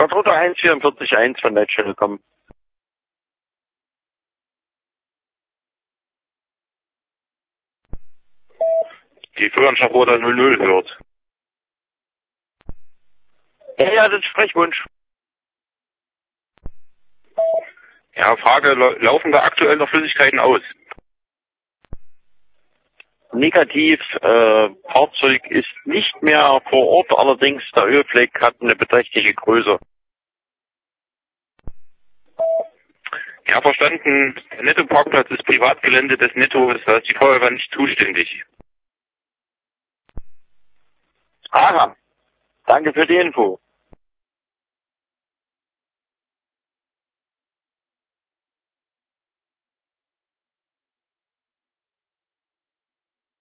Stadtrouter 1441 von Netz Telekom. Die Führerschaftsroute 00 hört. Ja, das ist Sprechwunsch. Ja, Frage, laufen da aktuell noch Flüssigkeiten aus? Negativ, Fahrzeug ist nicht mehr vor Ort, allerdings der Ölfleck hat eine beträchtliche Größe. Ja, verstanden. Der Netto-Parkplatz ist Privatgelände des Nettos, da ist die Feuerwehr nicht zuständig. Aha, danke für die Info.